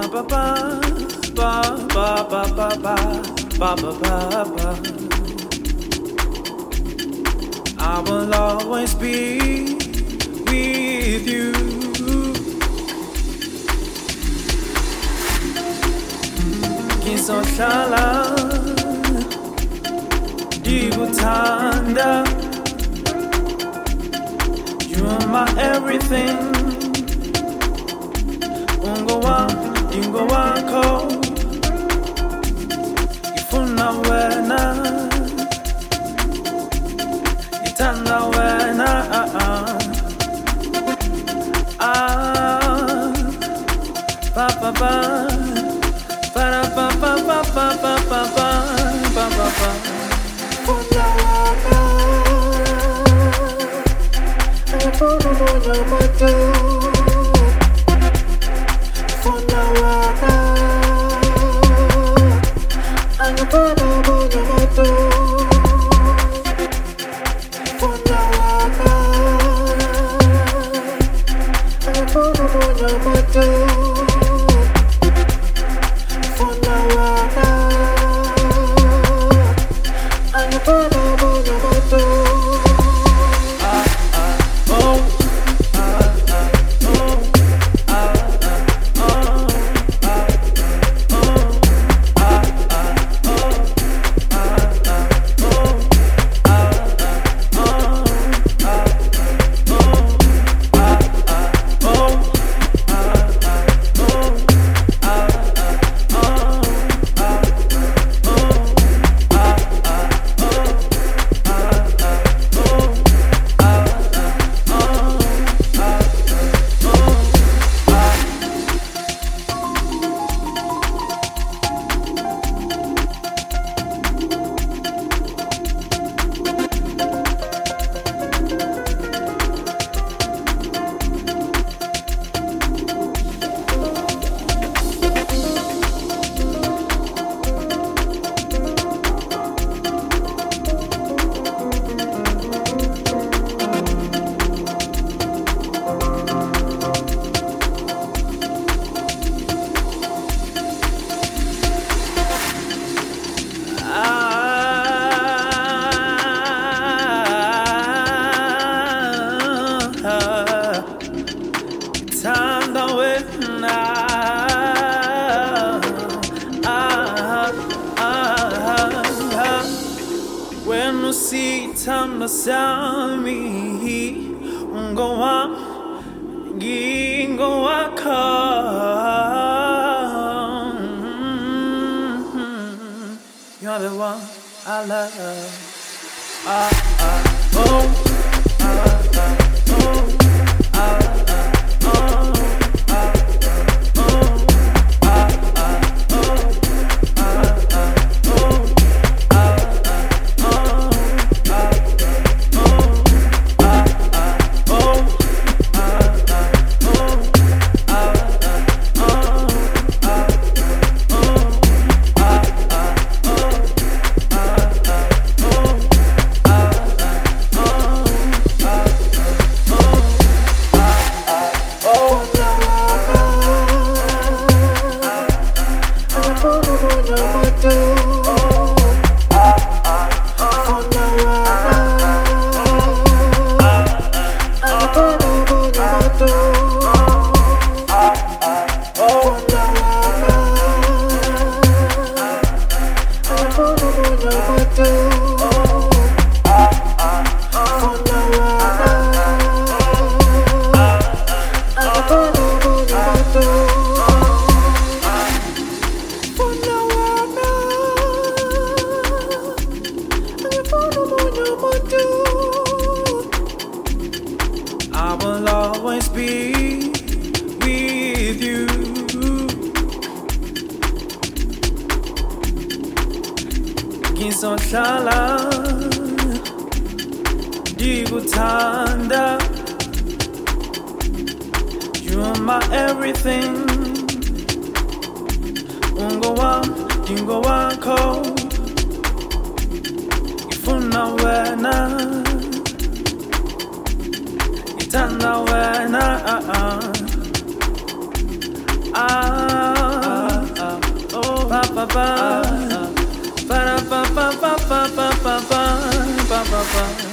ba ba ba ba ba ba ba ba ba ba ba. I will always be with you. Ngizohlala ngikuthanda. You are my everything. Ungo wakho ngifuna wena, ngithanda wena. Ba ba ba ba ba ba ba ba ba ba ba ba ba. Ngifuna wena, ngifuna wena. When you see time to sound me, go on, go on, come. You're the one I love. Oh. I will always be with you. Ngizohlala ngikuthanda. You are my everything. Ungo wakho ngifuna wena, ngithanda wena. pa.